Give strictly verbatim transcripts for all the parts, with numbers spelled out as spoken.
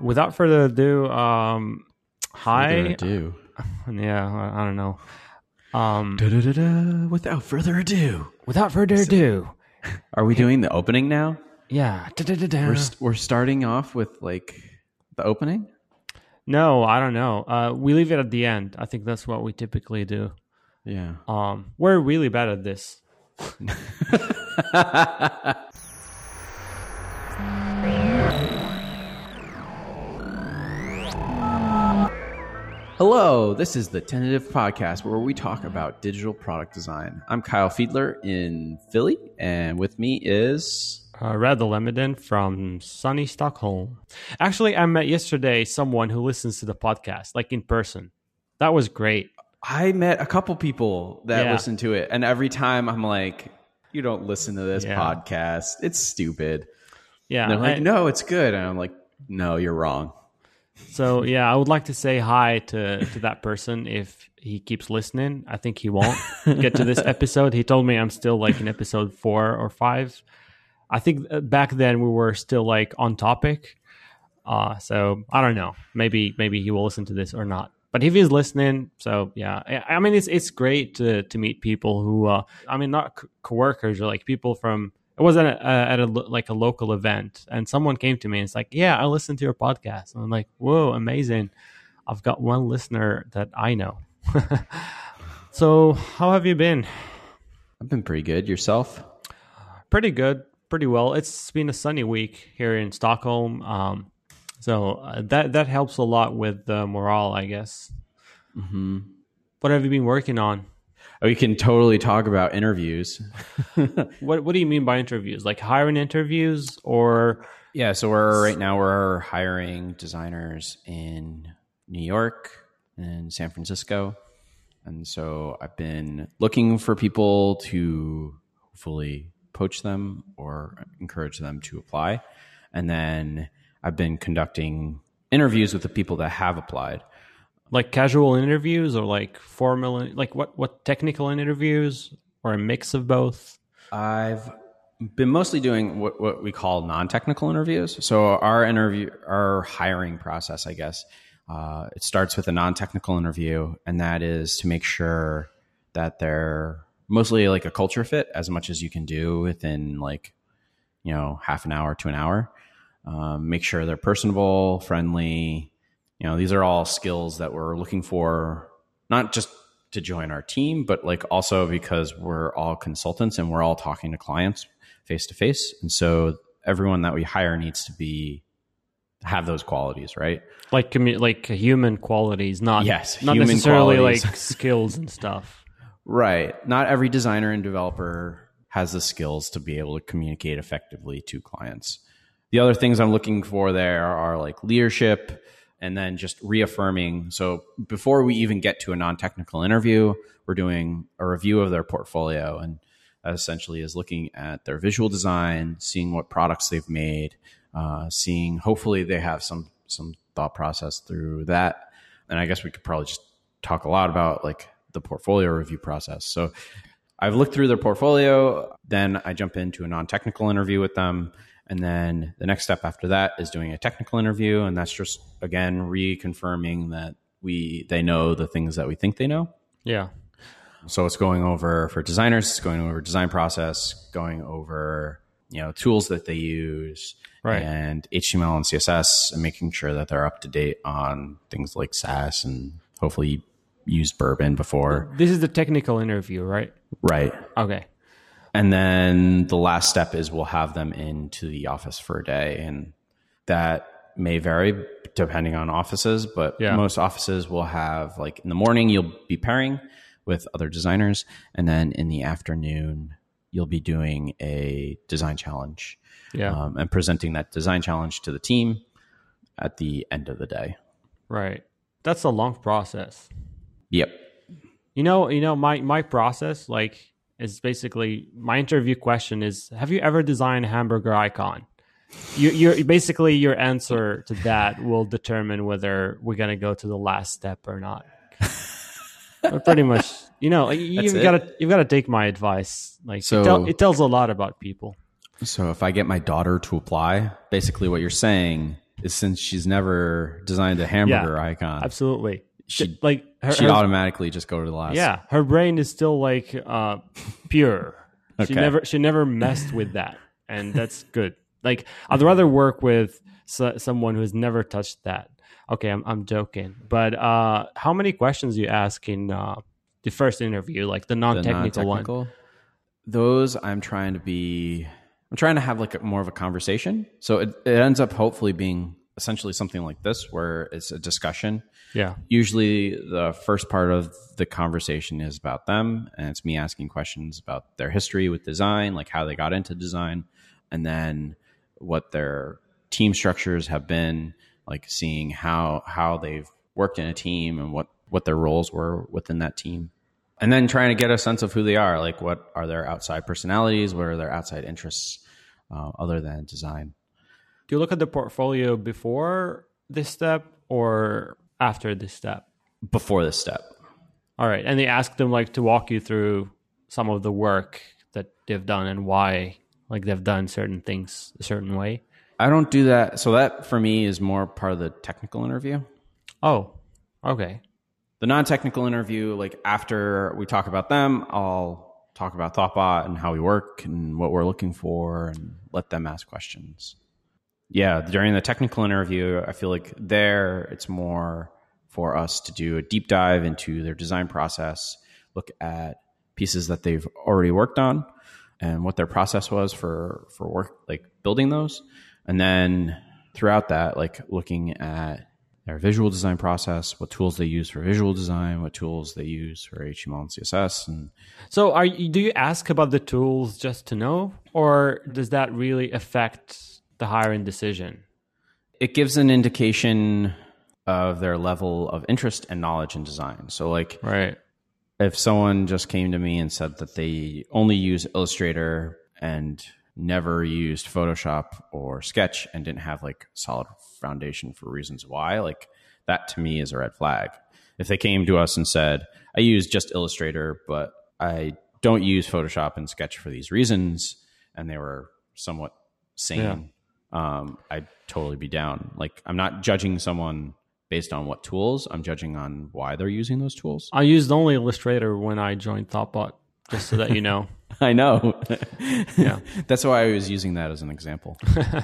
without further ado, um, hi. Further ado. Yeah, I, I don't know. Um, Da-da-da-da. Without further ado. without further ado. Are we doing the opening now? Yeah. Da-da-da-da. We're st- we're starting off with like the opening? No, I don't know. Uh, we leave it at the end. I think that's what we typically do. Yeah. Um, we're really bad at this. Hello, this is the Tentative Podcast where we talk about digital product design. I'm Kyle Fiedler in Philly, and with me is... Uh, Rad Lemiden from sunny Stockholm. Actually, I met yesterday someone who listens to the podcast, like in person. That was great. I met a couple people that Yeah. listen to it, and every time I'm like, you don't listen to this Yeah. podcast. It's stupid. Yeah. And they're like, I- no, it's good. And I'm like, no, you're wrong. So, yeah, I would like to say hi to, to that person if he keeps listening. I think he won't get to this episode. He told me I'm still like in episode four or five. I think uh, back then we were still like on topic. Uh, so I don't know. Maybe maybe he will listen to this or not. But if he's listening, so yeah. I, I mean, it's it's great to to meet people who, uh, I mean, not co- coworkers or like people from. It was at a, at a lo- like a local event, and someone came to me and it's like, "Yeah, I listened to your podcast." And I'm like, "Whoa, amazing! I've got one listener that I know." So, how have you been? I've been pretty good. Yourself? Pretty good, pretty well. It's been a sunny week here in Stockholm, um, so uh, that that helps a lot with the morale, I guess. Mm-hmm. What have you been working on? We can totally talk about interviews. What What do you mean by interviews? Like hiring interviews, or Yeah, so we're right now we're hiring designers in New York and San Francisco. And so I've been looking for people to hopefully poach them or encourage them to apply. And then I've been conducting interviews with the people that have applied. like casual interviews, or like formal, like what what technical interviews, or a mix of both? I've been mostly doing what, what we call non-technical interviews. So our interview, our hiring process, I guess, uh, it starts with a non-technical interview, and that is to make sure that they're mostly like a culture fit as much as you can do within like, you know, half an hour to an hour. Um, make sure they're personable, friendly. You know, these are all skills that we're looking for, not just to join our team, but like also because we're all consultants and we're all talking to clients face to face. And so everyone that we hire needs to be, have those qualities, right? Like commu- like human qualities, not Yes, not human necessarily qualities. like skills and stuff. Right. Not every designer and developer has the skills to be able to communicate effectively to clients. The other things I'm looking for there are like leadership, and then just reaffirming. So before we even get to a non-technical interview, we're doing a review of their portfolio. And that essentially is looking at their visual design, seeing what products they've made, uh, seeing hopefully they have some some thought process through that. And I guess we could probably just talk a lot about like the portfolio review process. So I've looked through their portfolio, then I jump into a non-technical interview with them. And then the next step after that is doing a technical interview. And that's just, again, reconfirming that we they know the things that we think they know. Yeah. So it's going over, for designers, it's going over design process, going over, you know, tools that they use, Right. and H T M L and C S S, and making sure that they're up to date on things like Sass and hopefully used Bourbon before. This is the technical interview, right? Right. Okay. And then the last step is we'll have them into the office for a day. And that may vary depending on offices, but Yeah. most offices will have, like, in the morning, you'll be pairing with other designers. And then in the afternoon, you'll be doing a design challenge, Yeah. um, and presenting that design challenge to the team at the end of the day. Right. That's a long process. Yep. You know, you know, my, my process, like, is basically, my interview question is, have you ever designed a hamburger icon? You, you're basically, your answer to that will determine whether we're going to go to the last step or not. But pretty much, you know, like, you've it? got to, you've got to take my advice. Like, So- it, tell, it tells a lot about people. So if I get my daughter to apply, basically what you're saying is since she's never designed a hamburger yeah, icon. Absolutely. She like her, she'd her, automatically just go to the last. Yeah, her brain is still like uh, pure. Okay. She never she never messed with that, and that's good. Like I'd rather work with so, someone who's never touched that. Okay, I'm I'm joking, but uh, how many questions you ask in uh, the first interview, like the non-technical, the non-technical one? Those I'm trying to be. I'm trying to have like a, more of a conversation, so it, it ends up hopefully being essentially something like this, where it's a discussion. Yeah. Usually the first part of the conversation is about them, and it's me asking questions about their history with design, like how they got into design, and then what their team structures have been, like seeing how how they've worked in a team and what, what their roles were within that team. And then trying to get a sense of who they are, like what are their outside personalities, what are their outside interests uh, other than design. Do you look at the portfolio before this step or after this step? Before this step. All right. And they ask them like to walk you through some of the work that they've done and why like they've done certain things a certain way. I don't do that. So that for me is more part of the technical interview. Oh, okay. The non-technical interview, like after we talk about them, I'll talk about Thoughtbot and how we work and what we're looking for and let them ask questions. Yeah, during the technical interview, I feel like there it's more for us to do a deep dive into their design process, look at pieces that they've already worked on and what their process was for, for work, like building those. And then throughout that, like looking at their visual design process, what tools they use for visual design, what tools they use for H T M L and C S S. And so are you, do you ask about the tools just to know, or does that really affect the hiring decision? It gives an indication of their level of interest and knowledge in design. So like, right. If someone just came to me and said that they only use Illustrator and never used Photoshop or Sketch and didn't have like solid foundation for reasons why, like that to me is a red flag. If they came to us and said, I use just Illustrator, but I don't use Photoshop and Sketch for these reasons, and they were somewhat sane, yeah. um, I'd totally be down. Like I'm not judging someone based on what tools, I'm judging on why they're using those tools. I used only Illustrator when I joined Thoughtbot, just so that you know. I know. Yeah. That's why I was using that as an example.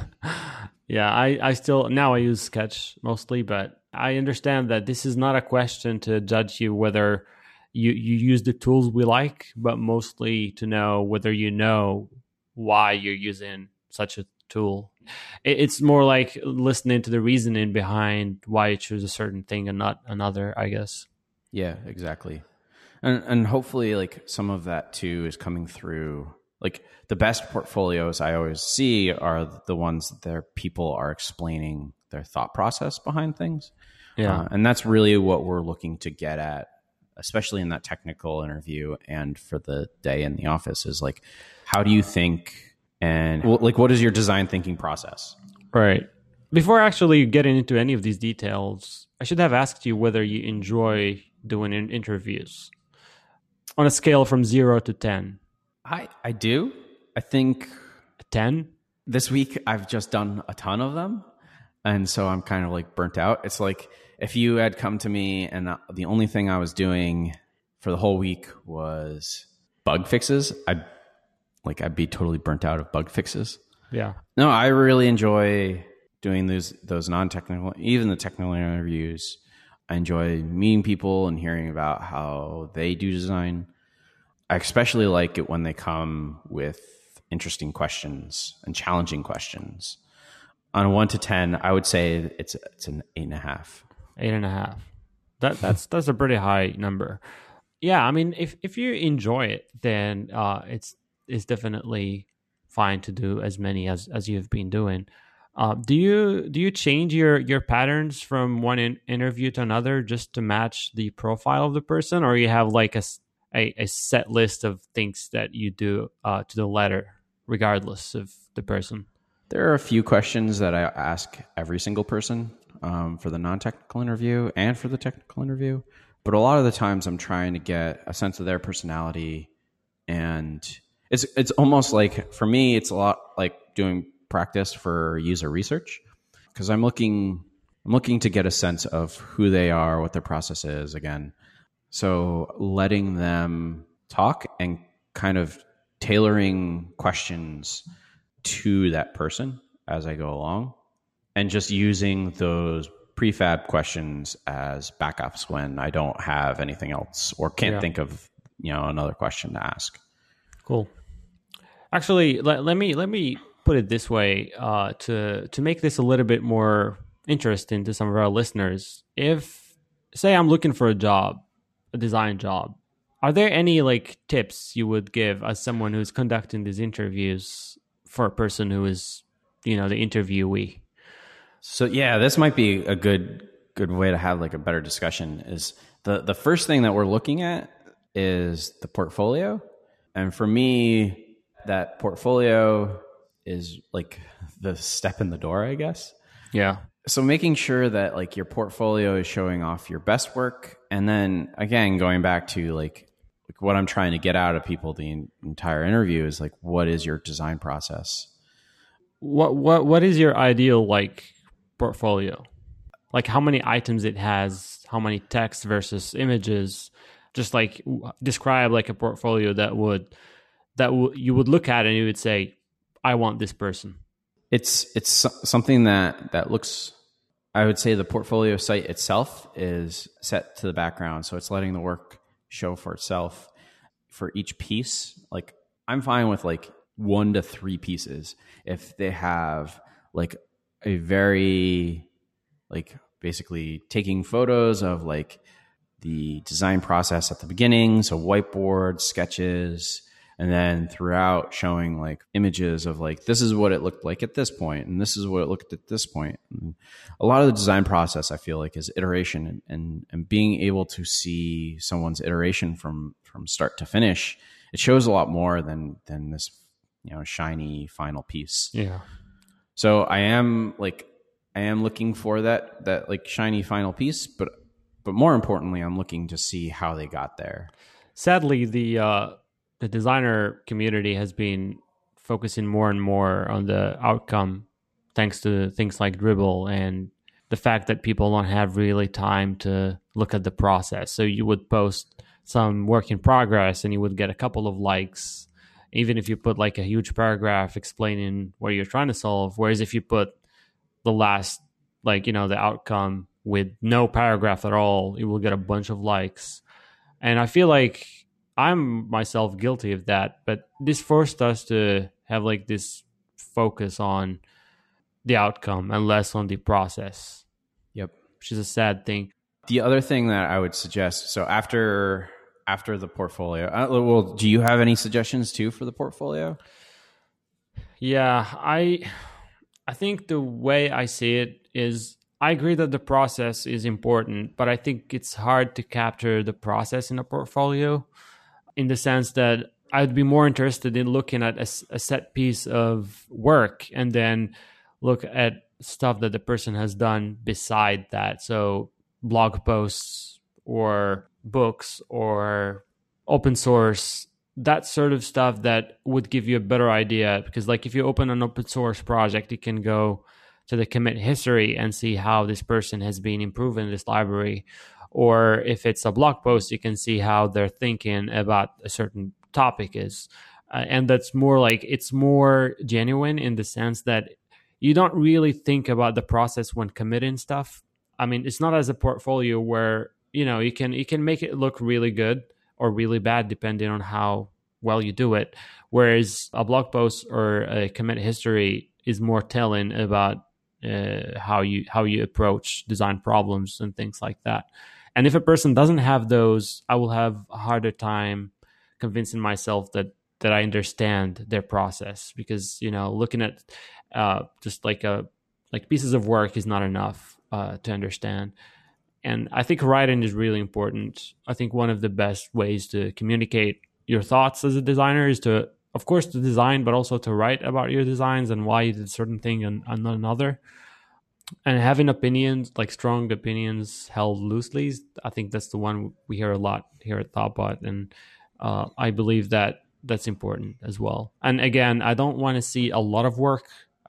Yeah, I, I still, now I use Sketch mostly, but I understand that this is not a question to judge you whether you, you use the tools we like, but mostly to know whether you know why you're using such a tool. It, it's more like listening to the reasoning behind why you choose a certain thing and not another, I guess. Yeah, exactly. And and hopefully like some of that too is coming through. Like the best portfolios I always see are the ones that their people are explaining their thought process behind things. Yeah. Uh, and that's really what we're looking to get at, especially in that technical interview and for the day in the office, is like, how do you think, and well, like, what is your design thinking process? Right. Before actually getting into any of these details, I should have asked you whether you enjoy doing in- interviews on a scale from zero to ten. I, I do. I think a ten. This week I've just done a ton of them. And so I'm kind of like burnt out. It's like if you had come to me and the only thing I was doing for the whole week was bug fixes, I'd like, I'd be totally burnt out of bug fixes. Yeah. No, I really enjoy doing those, those non-technical, even the technical interviews. I enjoy meeting people and hearing about how they do design. I especially like it when they come with interesting questions and challenging questions. On a one to ten, I would say it's it's an eight and a half. Eight and a half. That that's that's a pretty high number. Yeah, I mean, if if you enjoy it, then uh, it's it's definitely fine to do as many as as you've been doing. Uh, do you do you change your your patterns from one in, interview to another just to match the profile of the person, or you have like a a, a set list of things that you do uh, to the letter, regardless of the person? There are a few questions that I ask every single person um, for the non-technical interview and for the technical interview. But a lot of the times I'm trying to get a sense of their personality. And it's it's almost like, for me, it's a lot like doing practice for user research. because I'm looking I'm looking to get a sense of who they are, what their process is again. So letting them talk and kind of tailoring questions to that person as I go along, and just using those prefab questions as backups when I don't have anything else or can't yeah. think of, you know, another question to ask. Cool. Actually, let, let me let me put it this way uh, to to make this a little bit more interesting to some of our listeners. If, say, I'm looking for a job, a design job, are there any like tips you would give as someone who's conducting these interviews for a person who is, you know, the interviewee? So yeah, this might be a good good way to have like a better discussion. Is the the first thing that we're looking at is the portfolio, and for me, that portfolio is like the step in the door, I guess. Yeah. So making sure that like your portfolio is showing off your best work, and then again going back to like, like what I'm trying to get out of people the in, entire interview is like, what is your design process? What what what is your ideal like portfolio? Like how many items it has, how many text versus images? Just like describe like a portfolio that would that w- you would look at and you would say, I want this person. It's it's something that that looks, I would say the portfolio site itself is set to the background, so it's letting the work show for itself. For each piece, like I'm fine with like one to three pieces if they have like a very like basically taking photos of like the design process at the beginning, so whiteboard sketches, and then throughout showing like images of like, this is what it looked like at this point, and this is what it looked at this point. And a lot of the design process, I feel like, is iteration, and, and, and being able to see someone's iteration from, from start to finish, it shows a lot more than, than this, you know, shiny final piece. Yeah. So I am like, I am looking for that, that like shiny final piece, but, but more importantly, I'm looking to see how they got there. Sadly, the, uh, the designer community has been focusing more and more on the outcome, thanks to things like Dribbble and the fact that people don't have really time to look at the process. So you would post some work in progress and you would get a couple of likes, even if you put like a huge paragraph explaining what you're trying to solve. Whereas if you put the last, like, you know, the outcome with no paragraph at all, you will get a bunch of likes. And I feel like I'm myself guilty of that, but this forced us to have like this focus on the outcome and less on the process. Yep. Which is a sad thing. The other thing that I would suggest, so after after the portfolio, uh, well, do you have any suggestions too for the portfolio? Yeah, I I think the way I see it is, I agree that the process is important, but I think it's hard to capture the process in a portfolio, in the sense that I'd be more interested in looking at a, a set piece of work and then look at stuff that the person has done beside that. So blog posts or books or open source, that sort of stuff that would give you a better idea. Because like if you open an open source project, you can go to the commit history and see how this person has been improving this library. Or if it's a blog post, you can see how they're thinking about a certain topic is. Uh, and that's more like, it's more genuine in the sense that you don't really think about the process when committing stuff. I mean, it's not as a portfolio where, you know, you can you can make it look really good or really bad depending on how well you do it. Whereas a blog post or a commit history is more telling about uh, how you how you approach design problems and things like that. And if a person doesn't have those, I will have a harder time convincing myself that that I understand their process, because, you know, looking at uh, just like a like pieces of work is not enough uh, to understand. And I think writing is really important. I think one of the best ways to communicate your thoughts as a designer is to, of course, to design, but also to write about your designs and why you did a certain thing and, and not another. And having opinions, like strong opinions held loosely, I think that's the one we hear a lot here at Thoughtbot. And uh, I believe that that's important as well. And again, I don't want to see a lot of work.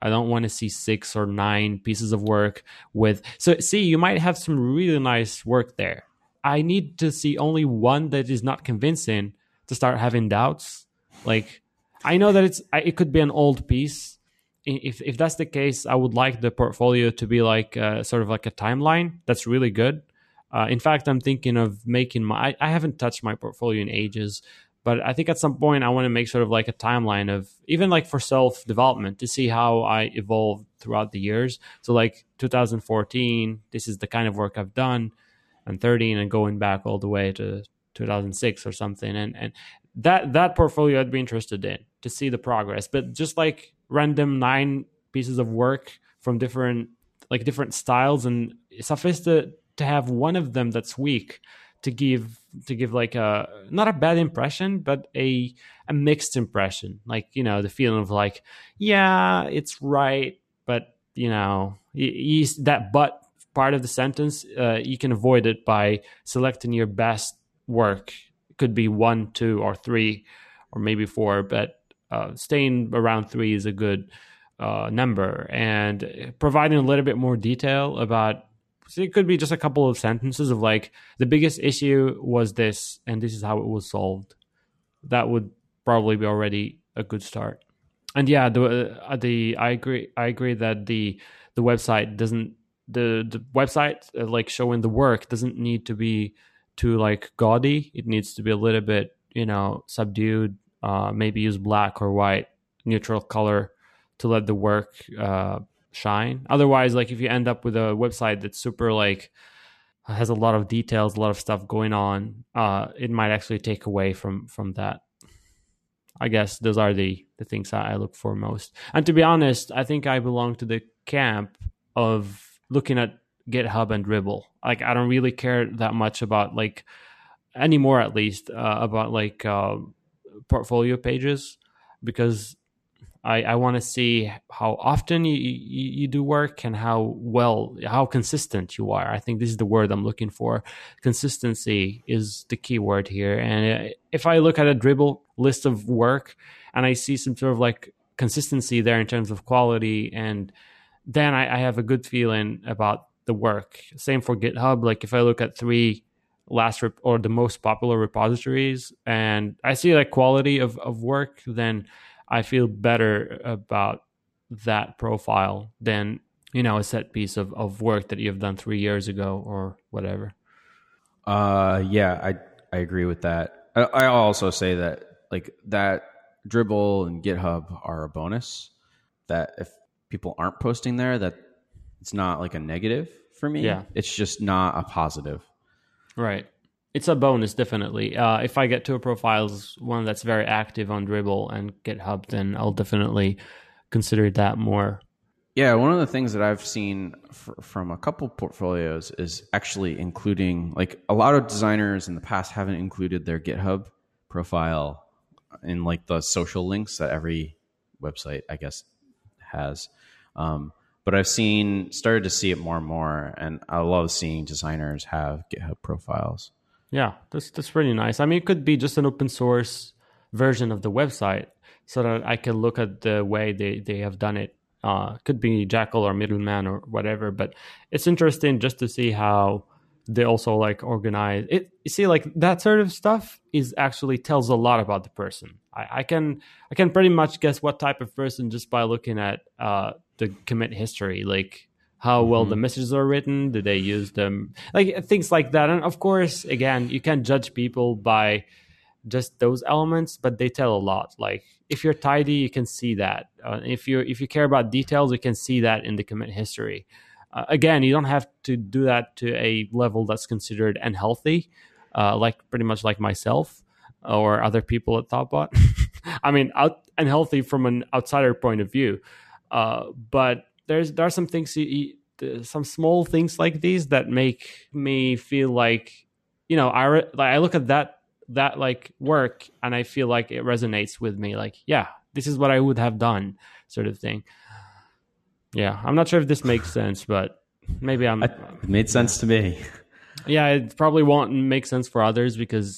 I don't want to see six or nine pieces of work with. So see, you might have some really nice work there. I need to see only one that is not convincing to start having doubts. Like, I know that it's it could be an old piece. If if that's the case, I would like the portfolio to be like uh, sort of like a timeline. That's really good. Uh, in fact, I'm thinking of making my. I, I haven't touched my portfolio in ages, but I think at some point I want to make sort of like a timeline of even like for self development to see how I evolved throughout the years. So like two thousand fourteen, this is the kind of work I've done, and thirteen, and going back all the way to two thousand six or something, and and that that portfolio I'd be interested in to see the progress. But just like random nine pieces of work from different like different styles, and suffice to to have one of them that's weak to give to give like a not a bad impression, but a a mixed impression. Like, you know, the feeling of like, yeah, it's right, but you know, you, you, that but part of the sentence, uh, you can avoid it by selecting your best work. It could be one, two, or three, or maybe four, but uh, staying around three is a good uh, number, and providing a little bit more detail about. So it could be just a couple of sentences of like, the biggest issue was this, and this is how it was solved. That would probably be already a good start. And yeah, the uh, the I agree. I agree that the the website doesn't the the website uh, like showing the work doesn't need to be too like gaudy. It needs to be a little bit, you know, subdued. Uh, maybe use black or white, neutral color to let the work uh, shine. Otherwise, like if you end up with a website that's super like has a lot of details, a lot of stuff going on, uh, it might actually take away from from that. I guess those are the the things I look for most. And to be honest, I think I belong to the camp of looking at GitHub and Dribbble. Like, I don't really care that much about like anymore, at least uh, about like uh, portfolio pages, because I, I want to see how often you, you, you do work and how well, how consistent you are. I think this is the word I'm looking for. Consistency is the key word here. And if I look at a Dribbble list of work and I see some sort of like consistency there in terms of quality, and then I, I have a good feeling about the work. Same for GitHub. Like if I look at three last rep- or the most popular repositories and I see like quality of, of work, then I feel better about that profile than, you know, a set piece of, of work that you've done three years ago or whatever. Uh, yeah, I I agree with that. I, I also say that like that Dribbble and GitHub are a bonus. That if people aren't posting there, that it's not like a negative for me. Yeah, it's just not a positive. Right. It's a bonus, definitely. Uh, if I get to a profiles, one that's very active on Dribbble and GitHub, then I'll definitely consider that more. Yeah, one of the things that I've seen f- from a couple portfolios is actually including, like a lot of designers in the past haven't included their GitHub profile in like the social links that every website, I guess, has. Um, but I've seen, started to see it more and more, and I love seeing designers have GitHub profiles. Yeah, that's that's really nice. I mean, it could be just an open source version of the website so that I can look at the way they, they have done it. Uh, could be Jekyll or Middleman or whatever, but it's interesting just to see how they also like organize it. You see, like that sort of stuff is actually tells a lot about the person. I, I can I can pretty much guess what type of person just by looking at uh, the commit history, like how well mm-hmm. the messages are written, do they use them, like things like that. And of course, again, you can't judge people by just those elements, but they tell a lot. Like if you're tidy, you can see that. Uh, if you if you care about details, you can see that in the commit history. Uh, again, you don't have to do that to a level that's considered unhealthy, uh, like pretty much like myself or other people at Thoughtbot. I mean, out, unhealthy from an outsider point of view, uh, but there's there are some things, you, you, some small things like these that make me feel like, you know, I re- like I look at that that like work and I feel like it resonates with me. Like, yeah, this is what I would have done, sort of thing. Yeah, I'm not sure if this makes sense, but maybe I'm. It made sense to me. Yeah, it probably won't make sense for others because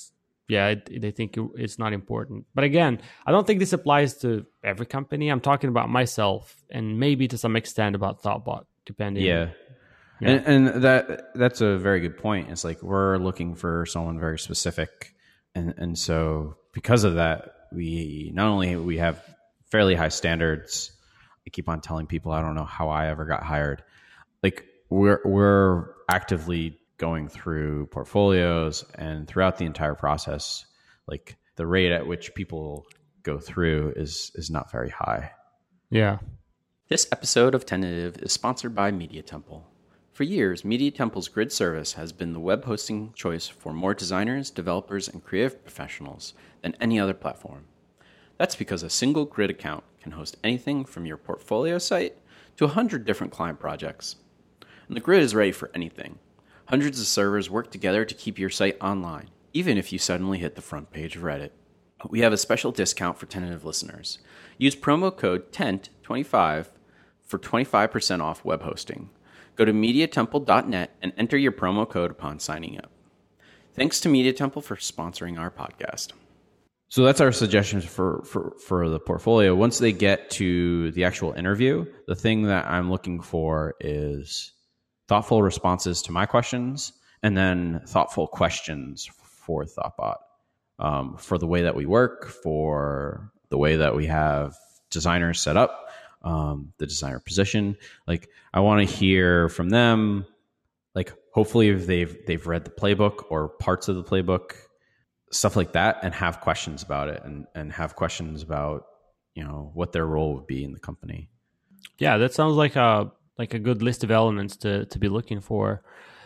yeah, it, they think it, it's not important. But again, I don't think this applies to every company. I'm talking about myself and maybe to some extent about Thoughtbot, depending. Yeah. yeah. And, and that that's a very good point. It's like we're looking for someone very specific. And, and so because of that, we not only we have fairly high standards. I keep on telling people, I don't know how I ever got hired. Like we're, we're actively going through portfolios, and throughout the entire process, like the rate at which people go through is is not very high. Yeah. This episode of Tentative is sponsored by Media Temple. For years, Media Temple's grid service has been the web hosting choice for more designers, developers, and creative professionals than any other platform. That's because a single grid account can host anything from your portfolio site to one hundred different client projects. And the grid is ready for anything. Hundreds of servers work together to keep your site online, even if you suddenly hit the front page of Reddit. We have a special discount for Tentative listeners. Use promo code T E N T twenty-five for twenty-five percent off web hosting. Go to media temple dot net and enter your promo code upon signing up. Thanks to Media Temple for sponsoring our podcast. So that's our suggestions for, for, for the portfolio. Once they get to the actual interview, the thing that I'm looking for is thoughtful responses to my questions, and then thoughtful questions for Thoughtbot, um, for the way that we work, for the way that we have designers set up, um, the designer position. Like I want to hear from them, like hopefully if they've they've read the playbook or parts of the playbook, stuff like that, and have questions about it, and and have questions about, you know, what their role would be in the company. Yeah, that sounds like a like a good list of elements to, to be looking for.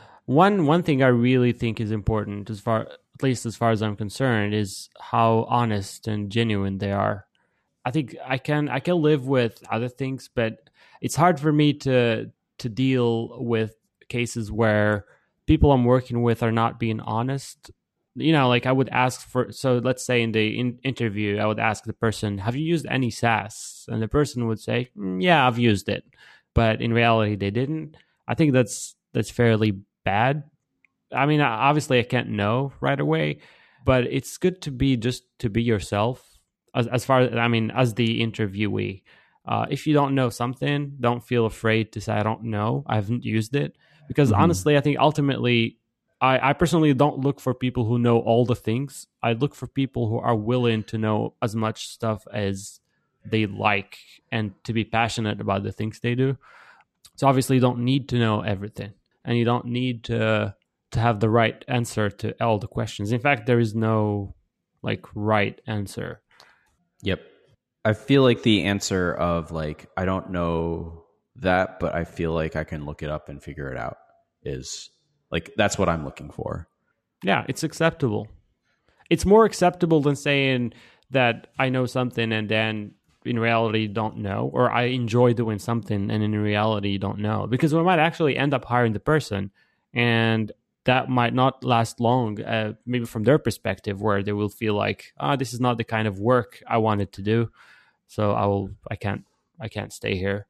One one thing I really think is important, as far at least as far as I'm concerned, is how honest and genuine they are. I think I can I can live with other things, but it's hard for me to to deal with cases where people I'm working with are not being honest. You know, like I would ask for, so let's say in the in- interview, I would ask the person, have you used any SaaS? And the person would say, mm, yeah, I've used it. But in reality, they didn't. I think that's that's fairly bad. I mean, obviously, I can't know right away, but it's good to be just to be yourself. As as far as I mean, as the interviewee, uh, if you don't know something, don't feel afraid to say I don't know. I haven't used it, because mm-hmm. honestly, I think ultimately, I, I personally don't look for people who know all the things. I look for people who are willing to know as much stuff as they like and to be passionate about the things they do. So obviously you don't need to know everything, and you don't need to to have the right answer to all the questions. In fact, there is no like right answer. Yep. I feel like the answer of like, I don't know that, but I feel like I can look it up and figure it out is like, that's what I'm looking for. Yeah, it's acceptable. It's more acceptable than saying that I know something and then in reality don't know, or I enjoy doing something and in reality you don't know, because we might actually end up hiring the person and that might not last long, uh, maybe from their perspective, where they will feel like, ah, oh, this is not the kind of work I wanted to do, so I will, I can't, I can't stay here.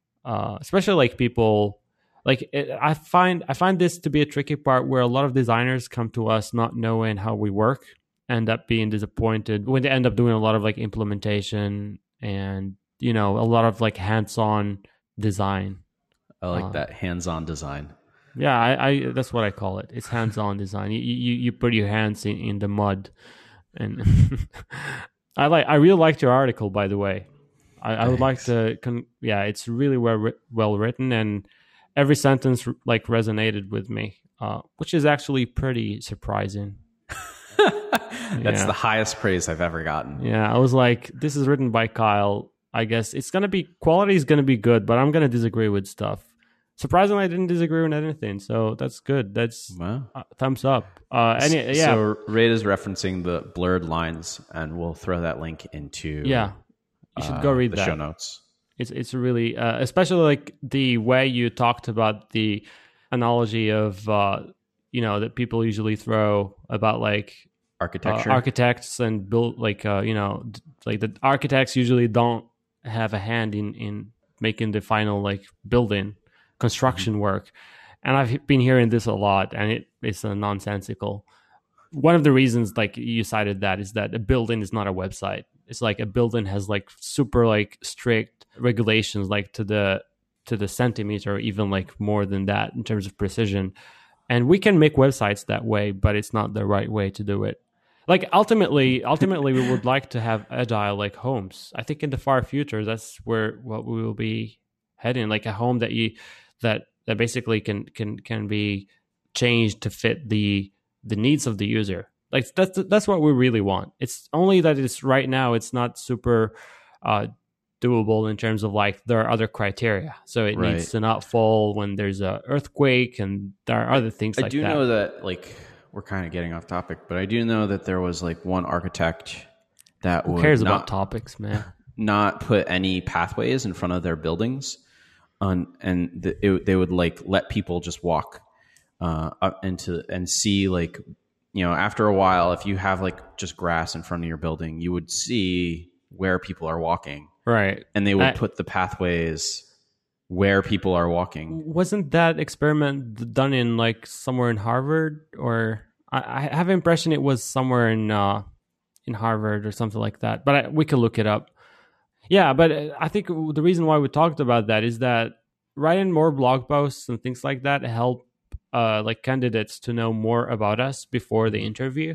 Uh, especially like people, like it, I find, I find this to be a tricky part where a lot of designers come to us not knowing how we work, end up being disappointed when they end up doing a lot of like implementation and, you know, a lot of like hands-on design. I like uh, that hands-on design. Yeah, I, I that's what I call it. It's hands-on design. You you, you put your hands in, in the mud, and I like. I really liked your article, by the way. I, I would like to. Con- yeah, it's really well well written, and every sentence like resonated with me, uh, which is actually pretty surprising. That's yeah. the highest praise I've ever gotten. Yeah, I was like, this is written by Kyle. I guess it's gonna be quality is gonna be good, but I'm gonna disagree with stuff. Surprisingly, I didn't disagree with anything, so that's good. That's wow. uh, thumbs up. Uh, any, yeah. So Raid is referencing the blurred lines, and we'll throw that link into yeah. You should go read uh, the that. show notes. It's it's really uh, especially like the way you talked about the analogy of uh, you know that people usually throw about like architecture, uh, architects and build like uh, you know like the architects usually don't have a hand in in making the final like building. Construction work, and I've been hearing this a lot, and it, it's a nonsensical. one of the reasons like you cited that is that a building is not a website. It's like a building has like super like strict regulations, like to the to the centimeter, or even like more than that in terms of precision. And we can make websites that way, but it's not the right way to do it. Like ultimately, ultimately, we would like to have agile like homes. I think in the far future, that's where what we will be heading. Like a home that you that that basically can can can be changed to fit the the needs of the user. Like that's that's what we really want. It's only that it's right now it's not super uh, doable in terms of like there are other criteria. So it Right. needs to not fall when there's a earthquake, and there are other things I like do that. know that, like, we're kind of getting off topic, but I do know that there was like one architect that Who would cares not, about topics, man? not put any pathways in front of their buildings, on, and the, it, they would like let people just walk uh, up into and see, like, you know, after a while, if you have like just grass in front of your building, you would see where people are walking, Right. and they would I- put the pathways where people are walking. Wasn't that experiment done in like somewhere in Harvard, or I, I have an impression it was somewhere in uh, in Harvard or something like that. But I, we could look it up. Yeah, but uh, I think the reason why we talked about that is that writing more blog posts and things like that help uh, like candidates to know more about us before the interview.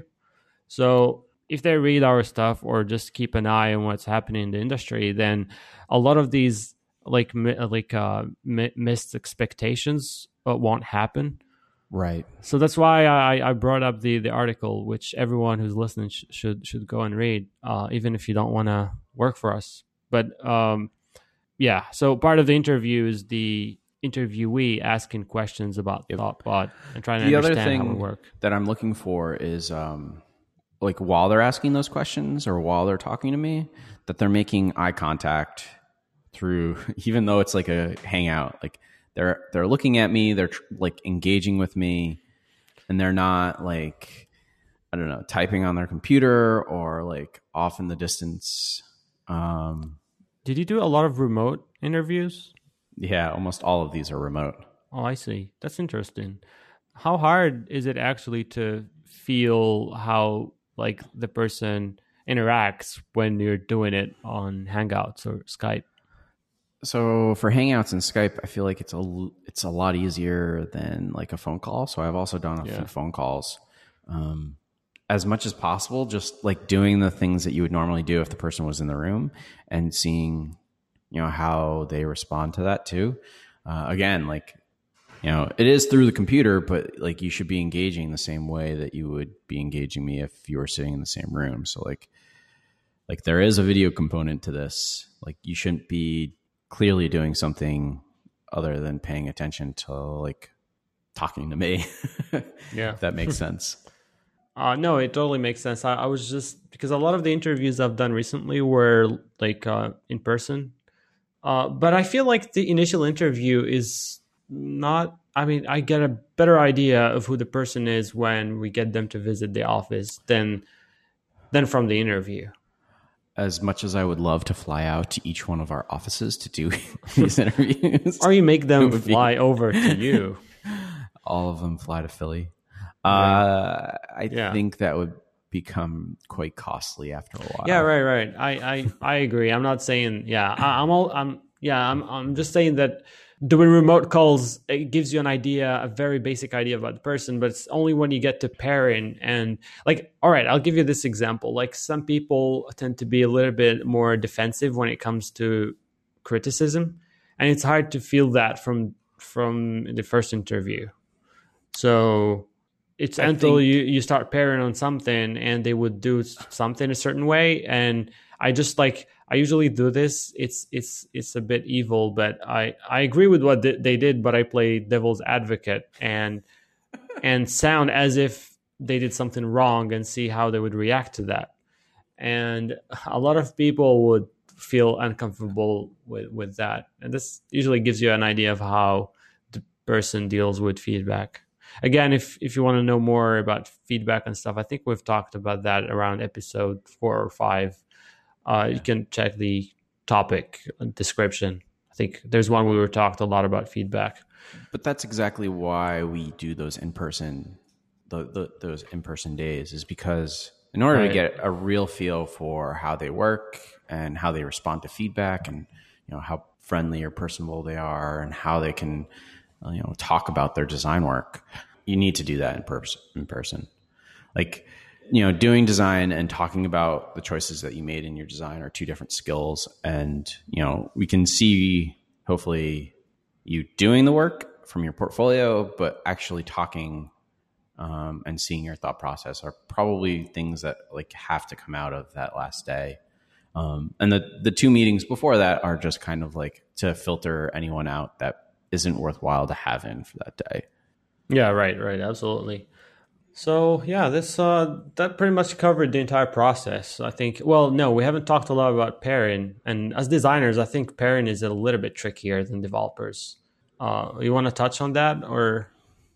So if they read our stuff or just keep an eye on what's happening in the industry, then a lot of these like mi- like uh, mi- missed expectations uh, won't happen. Right. So that's why I, I brought up the, the article, which everyone who's listening sh- should should go and read, uh, even if you don't want to work for us. But um, yeah, so part of the interview is the interviewee asking questions about Yep. Thoughtbot and trying to The other understand how we thing work. that I'm looking for is um, like while they're asking those questions or while they're talking to me, that they're making eye contact through, even though it's like a hangout, like they're they're looking at me, they're tr- like engaging with me, and they're not like, I don't know, typing on their computer or like off in the distance. Um, Did you do a lot of remote interviews? yeah, almost all of these are remote. Oh, I see. That's interesting. How hard is it actually to feel how like the person interacts when you're doing it on Hangouts or Skype? So for Hangouts and Skype, I feel like it's a l- it's a lot easier than like a phone call. So I've also done a Yeah. few phone calls. Um, as much as possible, just like doing the things that you would normally do if the person was in the room, and seeing, you know, how they respond to that too. Uh, again, like, you know, it is through the computer, but like you should be engaging the same way that you would be engaging me if you were sitting in the same room. So like, like there is a video component to this. Like you shouldn't be clearly doing something other than paying attention to like talking to me. Yeah. If that makes sense. Uh, no, it totally makes sense. I, I was just because a lot of the interviews I've done recently were like uh, in person. Uh, but I feel like the initial interview is not, I mean, I get a better idea of who the person is when we get them to visit the office than than from the interview. As much as I would love to fly out to each one of our offices to do these interviews, Or you make them would be- fly over to you. all of them fly to Philly. Uh, I Yeah. think that would become quite costly after a while. Yeah, right, right. I, I, I agree. I'm not saying, yeah, I, I'm all, I'm, yeah, I'm, I'm just saying that doing remote calls, it gives you an idea, a very basic idea about the person, but it's only when you get to pairing and like, all right, I'll give you this example. Like some people tend to be a little bit more defensive when it comes to criticism, and it's hard to feel that from, from the first interview. So it's I until think- you, you start pairing on something and they would do something a certain way. And I just like, I usually do this. It's, it's, it's a bit evil, but I, I agree with what th- they did, but I play devil's advocate and, and sound as if they did something wrong and see how they would react to that. And a lot of people would feel uncomfortable with, with that. And this usually gives you an idea of how the person deals with feedback. Again, if, if you want to know more about feedback and stuff, I think we've talked about that around episode four or five. Uh, you can check the topic description. I think there's one where we talked a lot about feedback. But that's exactly why we do those in-person, the, the, those in-person days is because in order right. to get a real feel for how they work and how they respond to feedback and, you know, how friendly or personable they are and how they can, you know, talk about their design work, you need to do that in person, in person. Like, you know, doing design and talking about the choices that you made in your design are two different skills. And, you know, we can see hopefully you doing the work from your portfolio, but actually talking um, and seeing your thought process are probably things that like have to come out of that last day. Um, and the, the two meetings before that are just kind of like to filter anyone out that isn't worthwhile to have in for that day. Yeah, right, right. Absolutely. So yeah, this uh, that pretty much covered the entire process. I think. Well, no, we haven't talked a lot about pairing, and as designers, I think pairing is a little bit trickier than developers. Uh, you want to touch on that, or?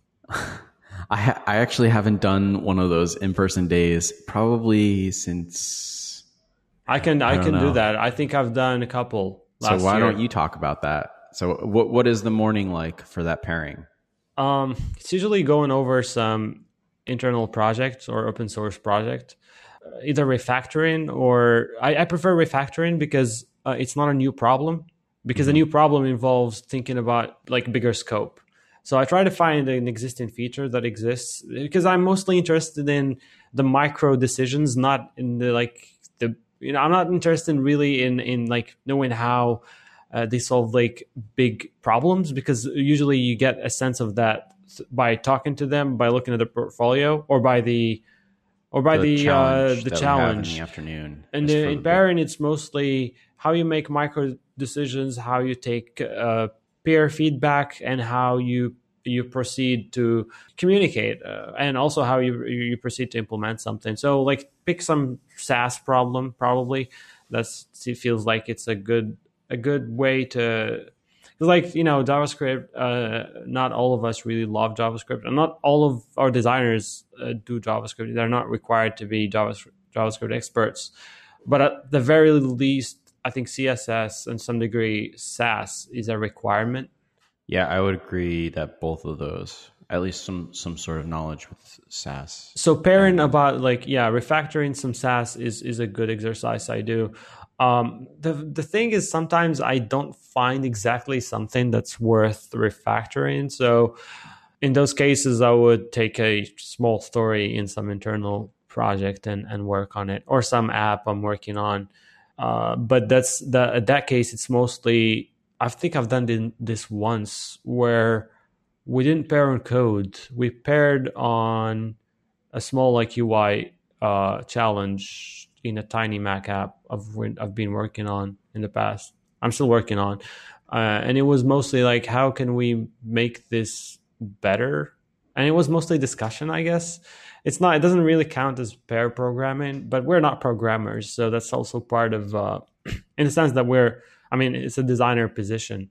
I ha- I actually haven't done one of those in-person days probably since. I can I, I can know. do that. I think I've done a couple. Last so why year. don't you talk about that? So what what is the morning like for that pairing? Um, it's usually going over some internal project or open source project, uh, either refactoring or I, I prefer refactoring because uh, it's not a new problem, because mm-hmm. a new problem involves thinking about like bigger scope. So I try to find an existing feature that exists because I'm mostly interested in the micro decisions, not in the like the, you know, I'm not interested really in, in like knowing how uh, they solve like big problems, because usually you get a sense of that by talking to them, by looking at the portfolio, or by the or by the the challenge. Uh, the challenge. in the afternoon. And in, in pairing, it's mostly how you make micro decisions, how you take uh, peer feedback, and how you you proceed to communicate, uh, and also how you you proceed to implement something. So, like, pick some SaaS problem. Probably that's it feels like it's a good a good way to. Like, you know, JavaScript, uh, not all of us really love JavaScript, and not all of our designers uh, do JavaScript. They're not required to be JavaScript, JavaScript experts. But at the very least, I think C S S and some degree SaaS is a requirement. Yeah, I would agree that both of those, at least some some sort of knowledge with SaaS. So pairing about like, yeah, refactoring some SaaS is, is a good exercise I do. Um, the the thing is, sometimes I don't find exactly something that's worth refactoring. So in those cases, I would take a small story in some internal project and, and work on it, or some app I'm working on. Uh, but that's the in that case, it's mostly, I think I've done this once where we didn't pair on code. We paired on a small like U I uh, challenge in a tiny Mac app I've, I've been working on in the past. I'm still working on. Uh, and it was mostly like, how can we make this better? And it was mostly discussion, I guess. It's not, it doesn't really count as pair programming, but we're not programmers. So that's also part of, uh, in the sense that we're, I mean, it's a designer position.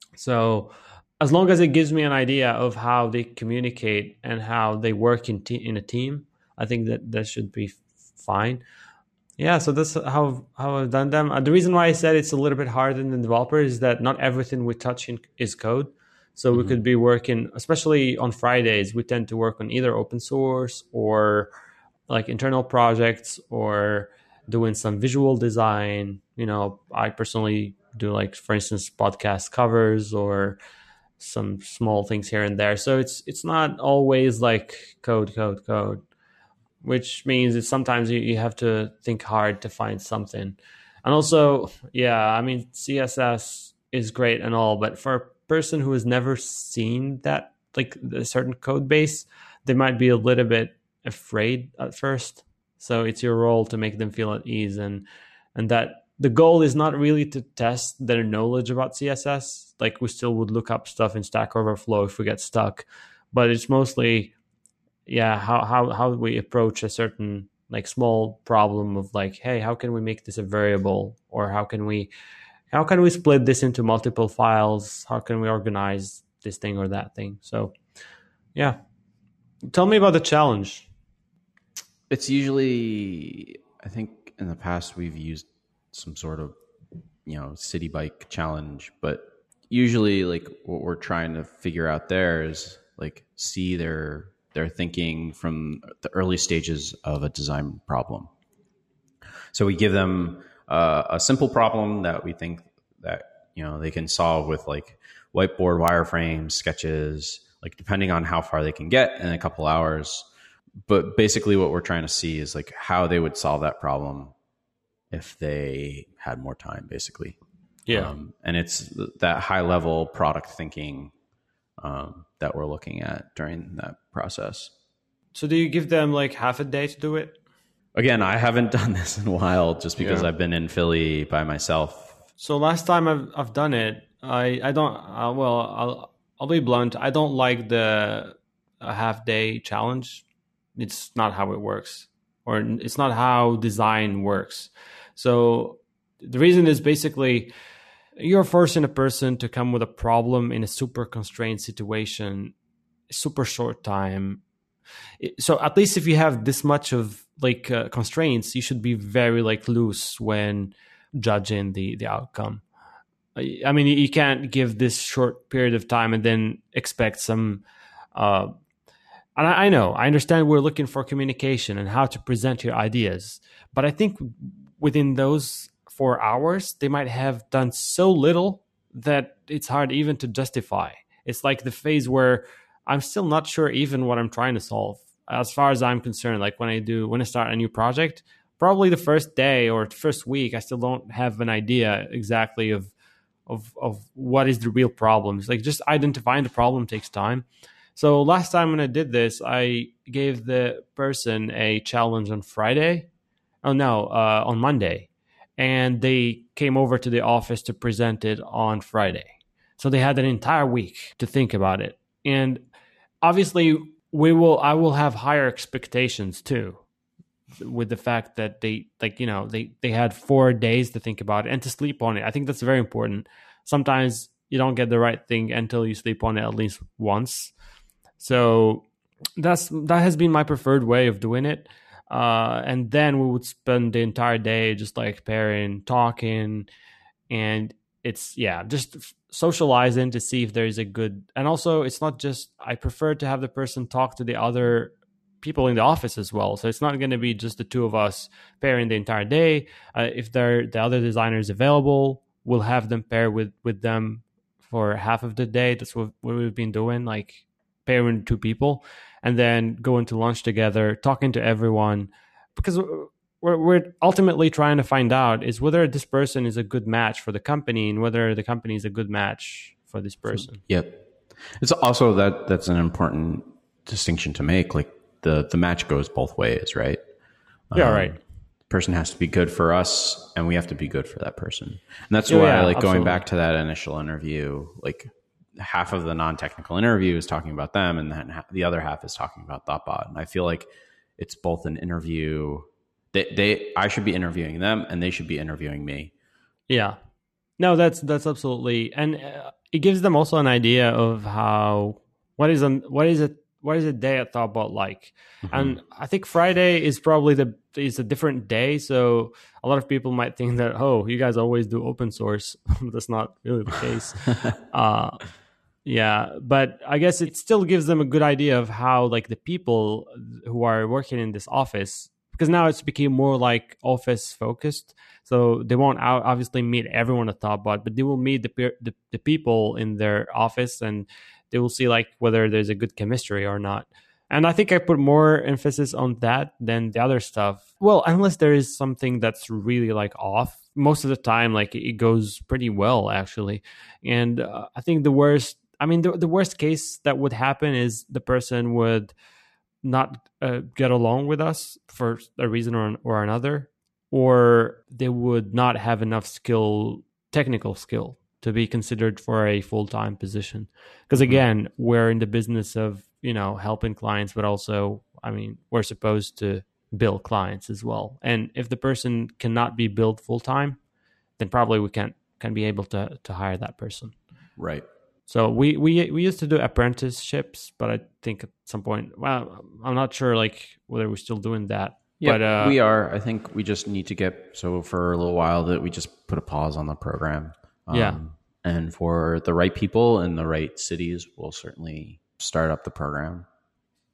So as long as it gives me an idea of how they communicate and how they work in, te- in a team, I think that that should be f- fine. Yeah, so that's how how I've done them. Uh, the reason why I said it's a little bit harder than developer is that not everything we touch in, is code. So mm-hmm. we could be working, especially on Fridays, we tend to work on either open source or like internal projects or doing some visual design. You know, I personally do like, for instance, podcast covers or some small things here and there. So it's it's not always like code, code, code. Which means that sometimes you, you have to think hard to find something. And also, yeah, I mean, C S S is great and all, but for a person who has never seen that, like a certain code base, they might be a little bit afraid at first. So it's your role to make them feel at ease. And, and that the goal is not really to test their knowledge about C S S. Like, we still would look up stuff in Stack Overflow if we get stuck, but it's mostly, yeah, how how how we approach a certain like small problem of like, hey, how can we make this a variable, or how can we how can we split this into multiple files? How can we organize this thing or that thing? So, yeah, tell me about the challenge. It's usually, I think in the past we've used some sort of, you know, city bike challenge, but usually like what we're trying to figure out there is like see their They're thinking from the early stages of a design problem. So we give them uh, a simple problem that we think that, you know, they can solve with like whiteboard wireframes, sketches, like depending on how far they can get in a couple hours. But basically what we're trying to see is like how they would solve that problem if they had more time, basically. Yeah. Um, and it's that high level product thinking um, that we're looking at during that process. So do you give them like half a day to do it? Again, I haven't done this in a while just because Yeah. I've been in Philly by myself. So last time I've I've done it, I I don't uh, well I'll I'll be blunt. I don't like the a half day challenge. It's not how it works, or it's not how design works. So the reason is basically you're forcing a person to come with a problem in a super constrained situation, super short time. So at least if you have this much of like uh, constraints, you should be very like loose when judging the the outcome. I I mean, you can't give this short period of time and then expect some. Uh, and I, I know, I understand we're looking for communication and how to present your ideas, but I think within those four hours, they might have done so little that it's hard even to justify. It's like the phase where I'm still not sure even what I'm trying to solve. As far as I'm concerned, like when I do, when I start a new project, probably the first day or first week, I still don't have an idea exactly of of of what is the real problem. It's like just identifying the problem takes time. So last time when I did this, I gave the person a challenge on Friday. Oh no, uh, on Monday, and they came over to the office to present it on Friday. So they had an entire week to think about it, and obviously we will. I will have higher expectations too, with the fact that they like you know they they had four days to think about it and to sleep on it. I think that's very important. Sometimes you don't get the right thing until you sleep on it at least once. So that's that has been my preferred way of doing it. Uh, and then we would spend the entire day just like pairing, talking, and it's yeah, just socializing to see if there is a good. And also, it's not just I prefer to have the person talk to the other people in the office as well. So it's not going to be just the two of us pairing the entire day. Uh, if there the other designer is available, we'll have them pair with with them for half of the day. That's what, what we've been doing, like pairing two people, and then going to lunch together, talking to everyone, because we're, we're ultimately trying to find out is whether this person is a good match for the company and whether the company is a good match for this person. Yep. It's also that that's an important distinction to make. Like the, the match goes both ways, right? Yeah, um, right. The person has to be good for us and we have to be good for that person. And that's Yeah, why yeah, like going absolutely. back to that initial interview, like half of the non-technical interview is talking about them and then the other half is talking about Thoughtbot. And I feel like it's both an interview. They, they, I should be interviewing them and they should be interviewing me. Yeah. No, that's that's absolutely, and uh, it gives them also an idea of how what is an what is it what is a day at Thoughtbot like. Mm-hmm. And I think Friday is probably the is a different day, so a lot of people might think that oh, you guys always do open source. That's not really the case. uh, yeah, but I guess it still gives them a good idea of how like the people who are working in this office, because now it's become more like office focused. So they won't obviously meet everyone at Thoughtbot, but they will meet the, peer, the the people in their office, and they will see like whether there's a good chemistry or not. And I think I put more emphasis on that than the other stuff. Well, unless there is something that's really like off. Most of the time, like it goes pretty well actually. And uh, I think the worst, I mean, the, the worst case that would happen is the person would not uh, get along with us for a reason or, or another, or they would not have enough skill, technical skill, to be considered for a full-time position. Because again, we're in the business of, you know, helping clients, but also, I mean, we're supposed to bill clients as well. And if the person cannot be billed full-time, then probably we can't can be able to to hire that person. Right. So we, we we used to do apprenticeships, but I think at some point, well, I'm not sure like whether we're still doing that. Yeah, but uh, we are. I think we just need to get, so for a little while that we just put a pause on the program. Um, yeah. And for the right people in the right cities, we'll certainly start up the program.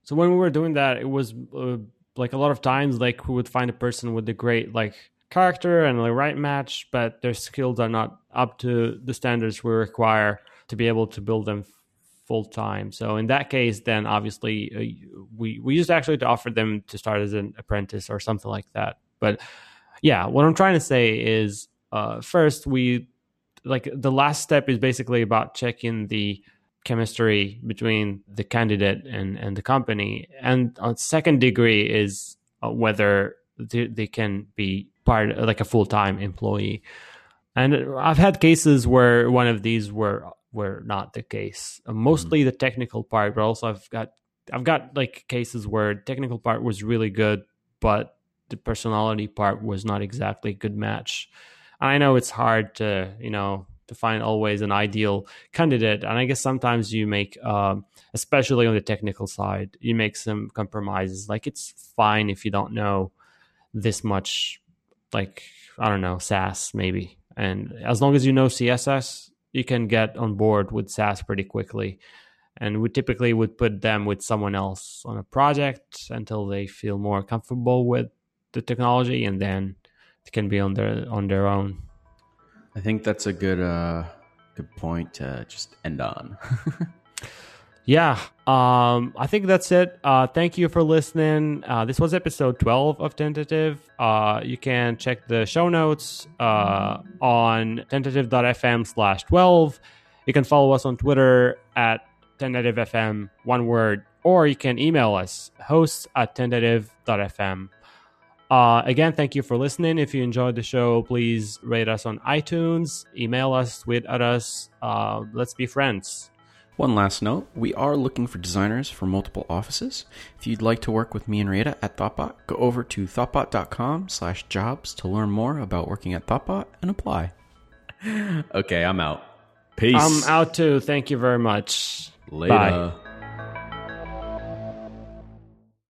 So when we were doing that, it was uh, like a lot of times, like we would find a person with a great like character and the right match, but their skills are not up to the standards we require to be able to build them full time. So in that case, then obviously uh, we we used actually to offer them to start as an apprentice or something like that. But yeah, what I'm trying to say is uh, first we like the last step is basically about checking the chemistry between the candidate and, and the company. And on second degree is uh, whether they, they can be part like a full-time employee. And I've had cases where one of these were were not the case. Uh, mostly mm-hmm. the technical part, but also I've got I've got like cases where the technical part was really good, but the personality part was not exactly a good match. And I know it's hard to, you know, to find always an ideal candidate. And I guess sometimes you make, um, especially on the technical side, you make some compromises. Like it's fine if you don't know this much, like, I don't know, S A S maybe. And as long as you know C S S, you can get on board with S A S pretty quickly. And we typically would put them with someone else on a project until they feel more comfortable with the technology, and then they can be on their on their own. I think that's a good uh, good point to just end on. Yeah, um, I think that's it. Uh, thank you for listening. Uh, this was episode twelve of Tentative. Uh, you can check the show notes uh, on tentative.fm slash 12. You can follow us on Twitter at tentativefm, one word, or you can email us, hosts at tentative.fm. Uh, again, thank you for listening. If you enjoyed the show, please rate us on iTunes, email us, tweet at us. Uh, let's be friends. One last note, we are looking for designers for multiple offices. If you'd like to work with me and Rita at Thoughtbot, go over to thoughtbot.com slash jobs to learn more about working at Thoughtbot and apply. Okay, I'm out. Peace. I'm out too. Thank you very much. Later. Bye.